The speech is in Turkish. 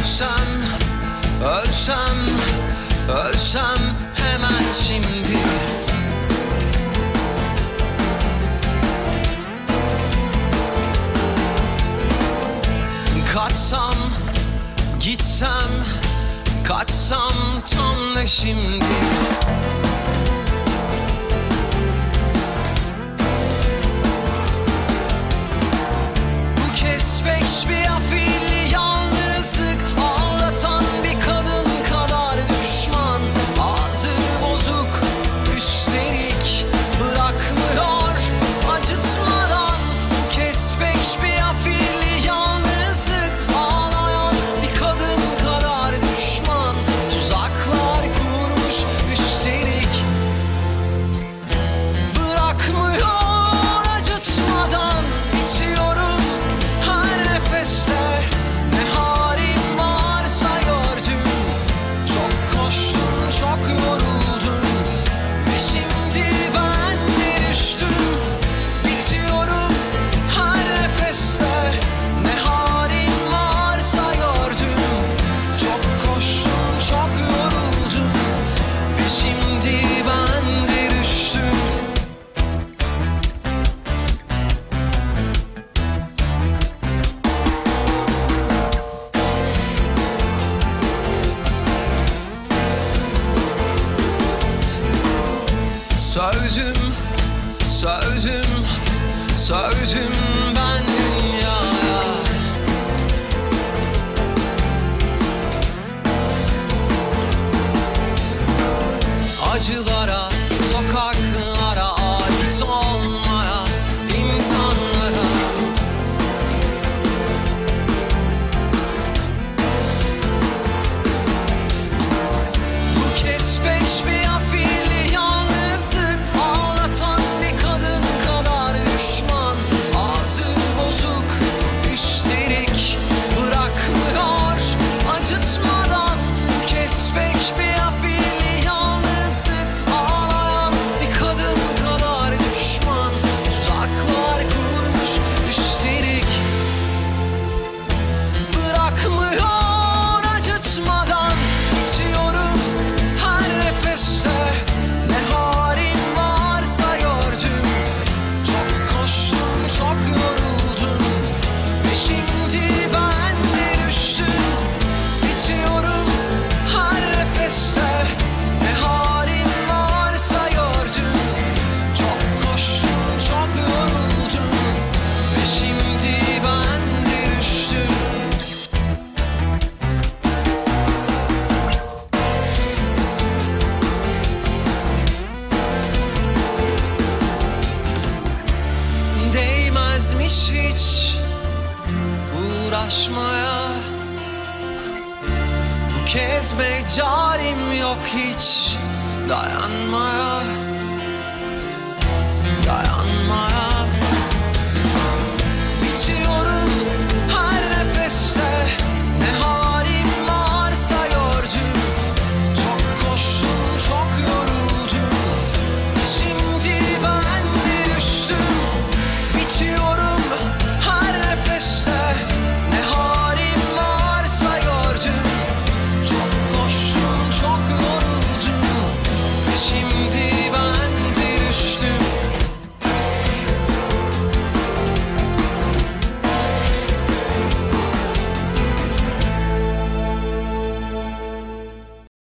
Ölsem, ölsem, ölsem hemen şimdi. Kaçsam, gitsem, kaçsam tam da şimdi. Bu kez pek bir afil yalnızlık, ağlatan bir kadın kadar düşman. Ağzı bozuk, üstelik bırakmıyor acıtmadan. Bu kez pek bir afil yalnızlık, ağlayan bir kadın kadar düşman. Tuzaklar kurmuş üstelik bırakmıyor acıtmadan. İçiyorum her nefeste, ne halim varsa gördüm. Çok koştum, çok yoruldum ve şimdi ben de düştüm. Bitiyorum her nefeste, ne halim varsa gördüm. Çok koştum, çok yoruldum ve şimdi ben de düştüm. Sövdüm, sövdüm, sövdüm ben dünyaya. Acılara, sokaklara, ait olmaya, insanlara. Bu kez pek bir afil yalnızlık, ağlatan bir kadın kadar düşman. Ağzı bozuk, üstelik bırakmıyor acıtmadan. Bu kez pek bir afil yalnızlık, ağlayan bir kadın kadar düşman. Tuzaklar kurmuş üstelik bırakmıyor acıtmadan. İçiyorum her nefeste, ne halim varsa gördüm. Çok koştum, çok yoruldum ve şimdi ben de düştüm. Bitiyorum her nefeste, ne halim varsa gördüm. Çok koştum, çok yoruldum ve şimdi ben de düştüm. Değmezmiş hiç uğraşmaya. Bu kez mecalim yok hiç dayanmaya.